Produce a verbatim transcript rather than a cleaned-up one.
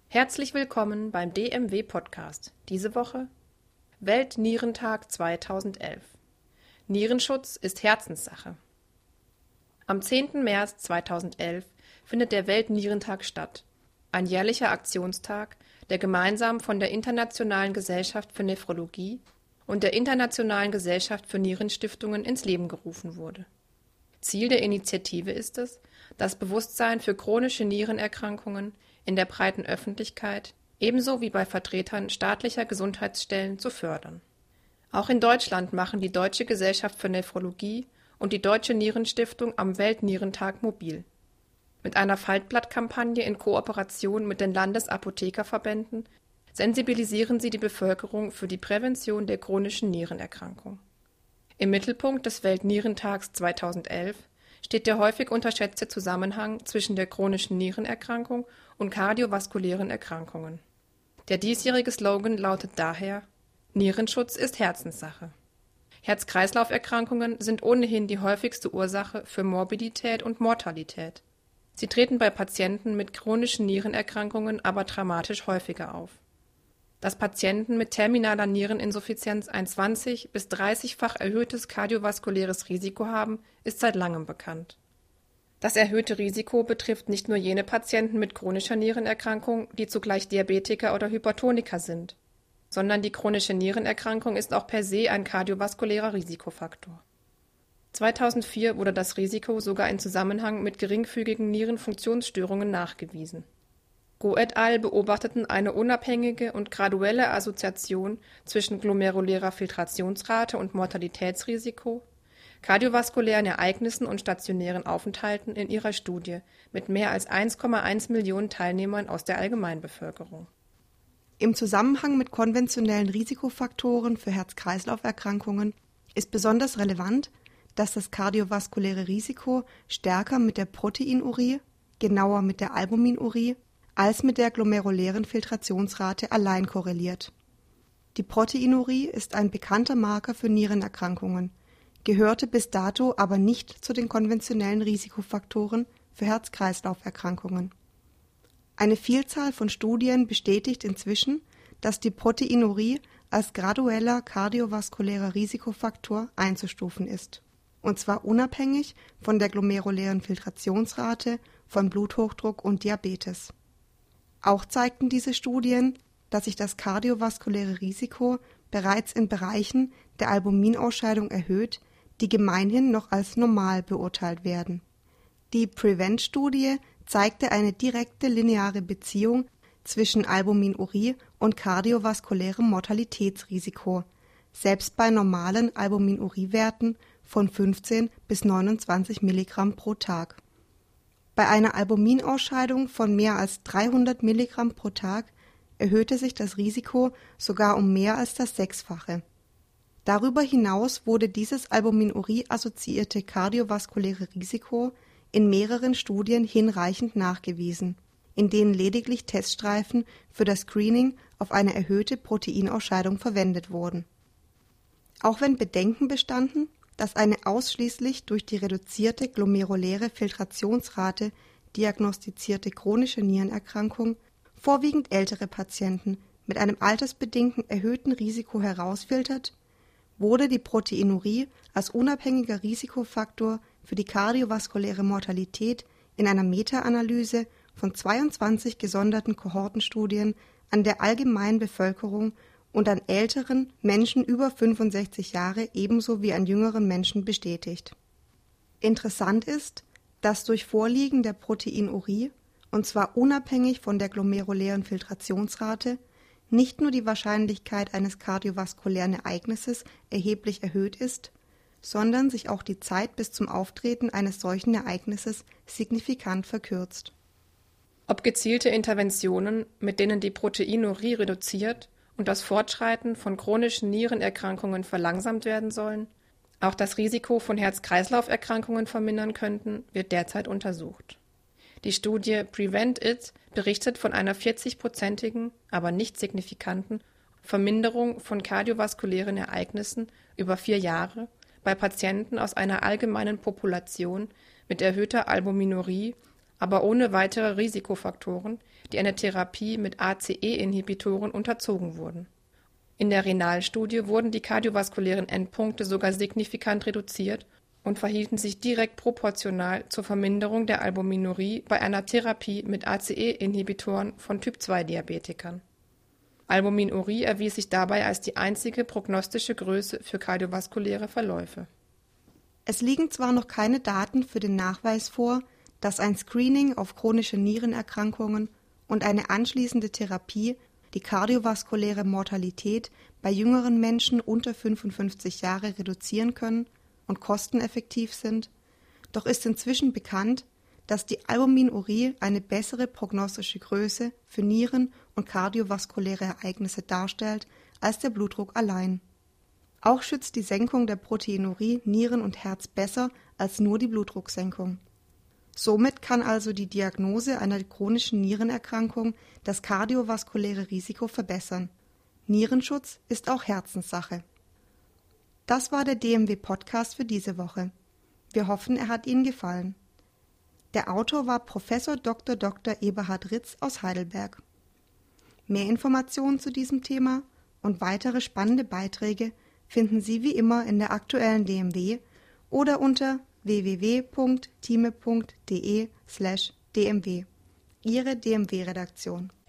Herzlich willkommen beim D M W-Podcast. Diese Woche Weltnierentag zweitausendelf. Nierenschutz ist Herzenssache. Am zehnten März zweitausendelf findet der Weltnierentag statt, ein jährlicher Aktionstag, der gemeinsam von der Internationalen Gesellschaft für Nephrologie und der Internationalen Gesellschaft für Nierenstiftungen ins Leben gerufen wurde. Ziel der Initiative ist es, das Bewusstsein für chronische Nierenerkrankungen in der breiten Öffentlichkeit, ebenso wie bei Vertretern staatlicher Gesundheitsstellen, zu fördern. Auch in Deutschland machen die Deutsche Gesellschaft für Nephrologie und die Deutsche Nierenstiftung am Weltnierentag mobil. Mit einer Faltblattkampagne in Kooperation mit den Landesapothekerverbänden sensibilisieren sie die Bevölkerung für die Prävention der chronischen Nierenerkrankung. Im Mittelpunkt des Weltnierentags zweitausendelf steht der häufig unterschätzte Zusammenhang zwischen der chronischen Nierenerkrankung und kardiovaskulären Erkrankungen. Der diesjährige Slogan lautet daher: Nierenschutz ist Herzenssache. Herz-Kreislauf-Erkrankungen sind ohnehin die häufigste Ursache für Morbidität und Mortalität. Sie treten bei Patienten mit chronischen Nierenerkrankungen aber dramatisch häufiger auf. Dass Patienten mit terminaler Niereninsuffizienz ein zwanzig- bis dreißigfach erhöhtes kardiovaskuläres Risiko haben, ist seit langem bekannt. Das erhöhte Risiko betrifft nicht nur jene Patienten mit chronischer Nierenerkrankung, die zugleich Diabetiker oder Hypertoniker sind, sondern die chronische Nierenerkrankung ist auch per se ein kardiovaskulärer Risikofaktor. zweitausendvier wurde das Risiko sogar in Zusammenhang mit geringfügigen Nierenfunktionsstörungen nachgewiesen. Go et al. Beobachteten eine unabhängige und graduelle Assoziation zwischen glomerulärer Filtrationsrate und Mortalitätsrisiko, kardiovaskulären Ereignissen und stationären Aufenthalten in ihrer Studie mit mehr als eins Komma eins Millionen Teilnehmern aus der Allgemeinbevölkerung. Im Zusammenhang mit konventionellen Risikofaktoren für Herz-Kreislauf-Erkrankungen ist besonders relevant, dass das kardiovaskuläre Risiko stärker mit der Proteinurie, genauer mit der Albuminurie, als mit der glomerulären Filtrationsrate allein korreliert. Die Proteinurie ist ein bekannter Marker für Nierenerkrankungen, gehörte bis dato aber nicht zu den konventionellen Risikofaktoren für Herz-Kreislauf-Erkrankungen. Eine Vielzahl von Studien bestätigt inzwischen, dass die Proteinurie als gradueller kardiovaskulärer Risikofaktor einzustufen ist, und zwar unabhängig von der glomerulären Filtrationsrate, von Bluthochdruck und Diabetes. Auch zeigten diese Studien, dass sich das kardiovaskuläre Risiko bereits in Bereichen der Albuminausscheidung erhöht, die gemeinhin noch als normal beurteilt werden. Die PREVENT-Studie zeigte eine direkte lineare Beziehung zwischen Albuminurie und kardiovaskulärem Mortalitätsrisiko, selbst bei normalen Albuminuriewerten von fünfzehn bis neunundzwanzig Milligramm pro Tag. Bei einer Albuminausscheidung von mehr als dreihundert Milligramm pro Tag erhöhte sich das Risiko sogar um mehr als das Sechsfache. Darüber hinaus wurde dieses Albuminurie-assoziierte kardiovaskuläre Risiko in mehreren Studien hinreichend nachgewiesen, in denen lediglich Teststreifen für das Screening auf eine erhöhte Proteinausscheidung verwendet wurden. Auch wenn Bedenken bestanden, dass eine ausschließlich durch die reduzierte glomeruläre Filtrationsrate diagnostizierte chronische Nierenerkrankung vorwiegend ältere Patienten mit einem altersbedingten erhöhten Risiko herausfiltert, wurde die Proteinurie als unabhängiger Risikofaktor für die kardiovaskuläre Mortalität in einer Meta-Analyse von zweiundzwanzig gesonderten Kohortenstudien an der allgemeinen Bevölkerung und an älteren Menschen über fünfundsechzig Jahre ebenso wie an jüngeren Menschen bestätigt. Interessant ist, dass durch Vorliegen der Proteinurie, und zwar unabhängig von der glomerulären Filtrationsrate, nicht nur die Wahrscheinlichkeit eines kardiovaskulären Ereignisses erheblich erhöht ist, sondern sich auch die Zeit bis zum Auftreten eines solchen Ereignisses signifikant verkürzt. Ob gezielte Interventionen, mit denen die Proteinurie reduziert und das Fortschreiten von chronischen Nierenerkrankungen verlangsamt werden sollen, auch das Risiko von Herz-Kreislauf-Erkrankungen vermindern könnten, wird derzeit untersucht. Die Studie PREVENT IT berichtet von einer vierzigprozentigen, aber nicht signifikanten Verminderung von kardiovaskulären Ereignissen über vier Jahre bei Patienten aus einer allgemeinen Population mit erhöhter Albuminurie aber ohne weitere Risikofaktoren, die einer Therapie mit A C E-Inhibitoren unterzogen wurden. In der Renal-Studie wurden die kardiovaskulären Endpunkte sogar signifikant reduziert und verhielten sich direkt proportional zur Verminderung der Albuminurie bei einer Therapie mit A C E-Inhibitoren von Typ zwei Diabetikern. Albuminurie erwies sich dabei als die einzige prognostische Größe für kardiovaskuläre Verläufe. Es liegen zwar noch keine Daten für den Nachweis vor, dass ein Screening auf chronische Nierenerkrankungen und eine anschließende Therapie die kardiovaskuläre Mortalität bei jüngeren Menschen unter fünfundfünfzig Jahre reduzieren können und kosteneffektiv sind, doch ist inzwischen bekannt, dass die Albuminurie eine bessere prognostische Größe für Nieren- und kardiovaskuläre Ereignisse darstellt als der Blutdruck allein. Auch schützt die Senkung der Proteinurie Nieren und Herz besser als nur die Blutdrucksenkung. Somit kann also die Diagnose einer chronischen Nierenerkrankung das kardiovaskuläre Risiko verbessern. Nierenschutz ist auch Herzenssache. Das war der D M W-Podcast für diese Woche. Wir hoffen, er hat Ihnen gefallen. Der Autor war Professor Doktor Doktor Eberhard Ritz aus Heidelberg. Mehr Informationen zu diesem Thema und weitere spannende Beiträge finden Sie wie immer in der aktuellen D M W oder unter w w w punkt time punkt de slash d m w. Ihre D M W-Redaktion.